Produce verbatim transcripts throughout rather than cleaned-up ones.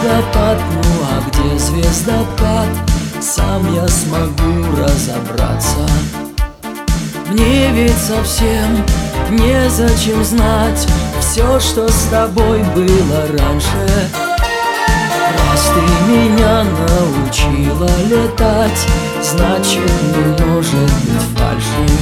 водопад, ну а где звездопад, сам я смогу разобраться. Мне ведь совсем незачем знать все, что с тобой было раньше. Раз ты меня научила летать, значит, не может быть фальши.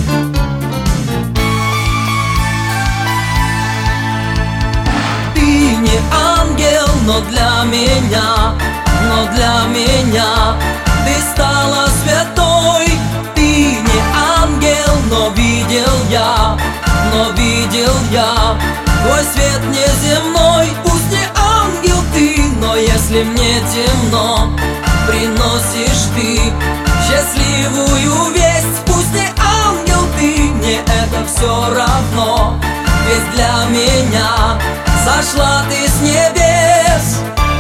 Ты не ангел, но для меня, но для меня ты стала святой. Ты не ангел, но видел я, но видел я твой свет неземной. Пусть не ангел ты, но если мне темно, приносишь ты счастливую весть. Пусть не ангел ты, мне это все равно, ведь для меня сошла ты с небес.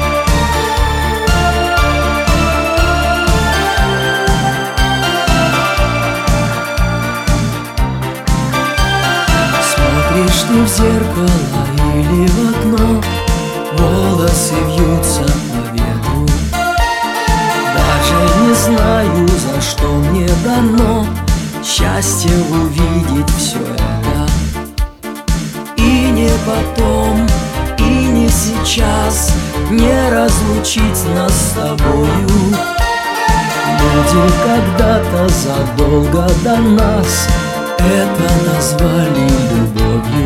Смотришь ты в зеркало или в окно, волосы вьются по ветру. Даже не знаю, за что мне дано счастье увидеть все это. И не потом, и не сейчас не разлучить нас с тобою. Люди когда-то задолго до нас это назвали любовью.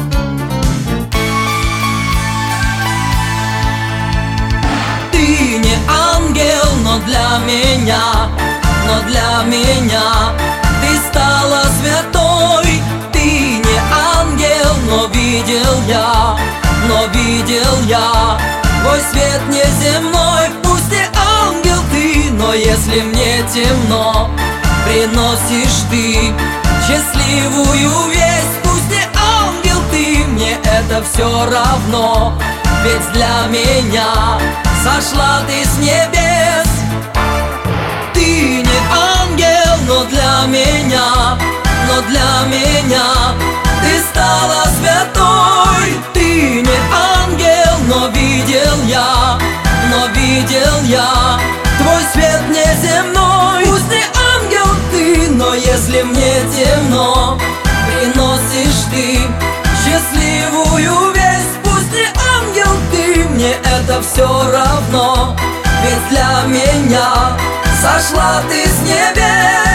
Ты не ангел, но для меня, но для меня ты стала святой. Ты не ангел, но видел я, но видел я твой свет неземной. Пусть не ангел ты, но если мне темно, приносишь ты счастливую весть. Пусть не ангел ты, мне это все равно, ведь для меня сошла ты с небес. Ты не ангел, но для меня, но для меня ты стала святой. Ты не ангел, но видел я, но видел я твой свет неземной. Пусть не ангел ты, но если мне темно, приносишь ты счастливую весть. Пусть не ангел ты, мне это все равно, ведь для меня сошла ты с небес.